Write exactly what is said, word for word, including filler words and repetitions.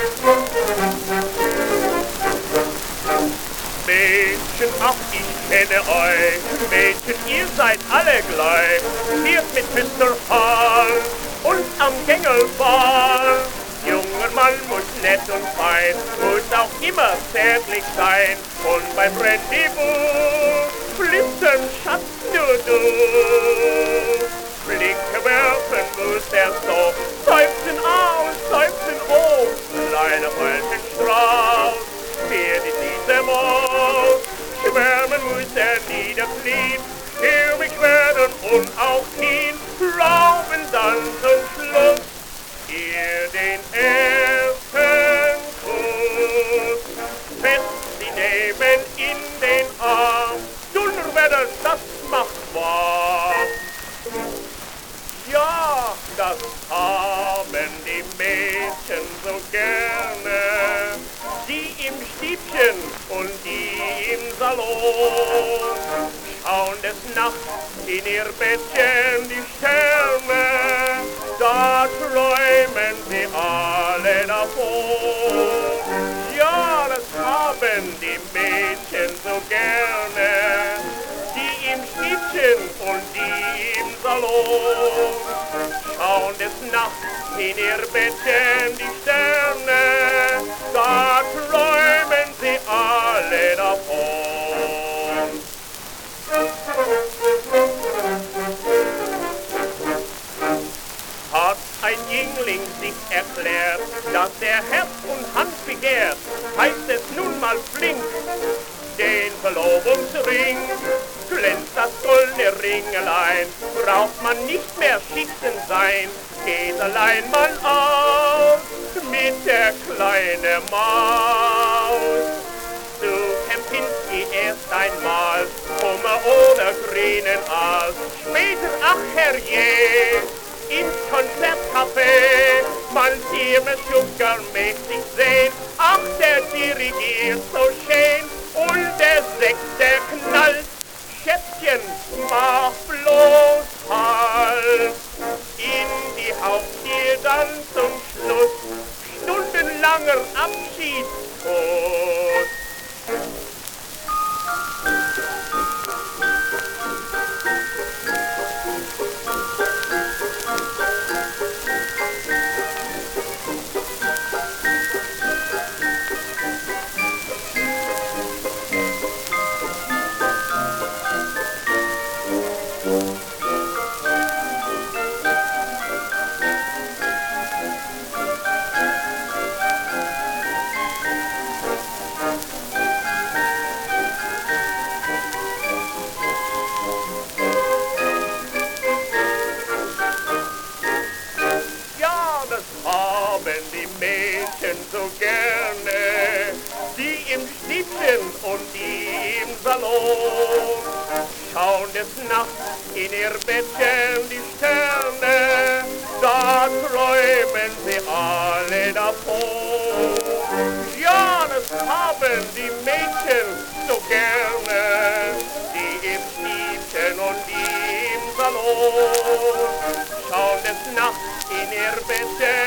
Mädchen, ach, ich kenne euch, Mädchen, ihr seid alle gleich, spielt mit Mister Hall und am Gängelball. Junger Mann muss nett und fein, muss auch immer zärtlich sein, und beim Rendezvous flüstern, Schatz, nur du. Blicke werfen muss er so, seufzen aus, seufzen hoch, kleiner Wolkenstrauß, fährt in diese Maus. Schwärmen muss er niederknien, ewig werden und auch ihn rauben dann zum Schluss ihr den ersten Kuss. Fest sie nehmen in den Arm, Dunnerwetter, das macht Spaß. Ja, das haben die Mädchen so gerne, die im Stiebchen und die im Salon, schauen des Nachts in ihr Bettchen die Sterne, da träumen sie alle davon. Ja, das haben die Mädchen so gerne, die im Stiebchen und die im Salon, schauen des Nachts in ihr Bettchen die Sterne, da träumen sie alle davon. Hat ein Jüngling sich erklärt, dass er Herz und Hand begehrt, heißt es nun mal flink, den Verlobungsring, glänzt das goldene Ringelein, braucht man nicht mehr schüchtern sein, geht allein mal aus mit der kleinen Maus. Zu Kempinski erst einmal, Hummer oder grünen Aal, später, ach herrje, ins Konzertcafé, man Firmen schunkermäßig sehen, ach der dirigiert so schön, und der Sekt, der knallt, Schätzchen, mach bloß Halt. In die Haustür dann zum Schluss, stundenlanger Abschiedskuss. Haben die Mädchen so gerne, die im Stiebchen und die im Salon, schauen des Nachts in ihr Bettchen die Sterne, da träumen sie alle davon. Ja, das haben die Mädchen so gerne, die im Stiebchen und die im Salon, schauen des Nachts in ihr Bettchen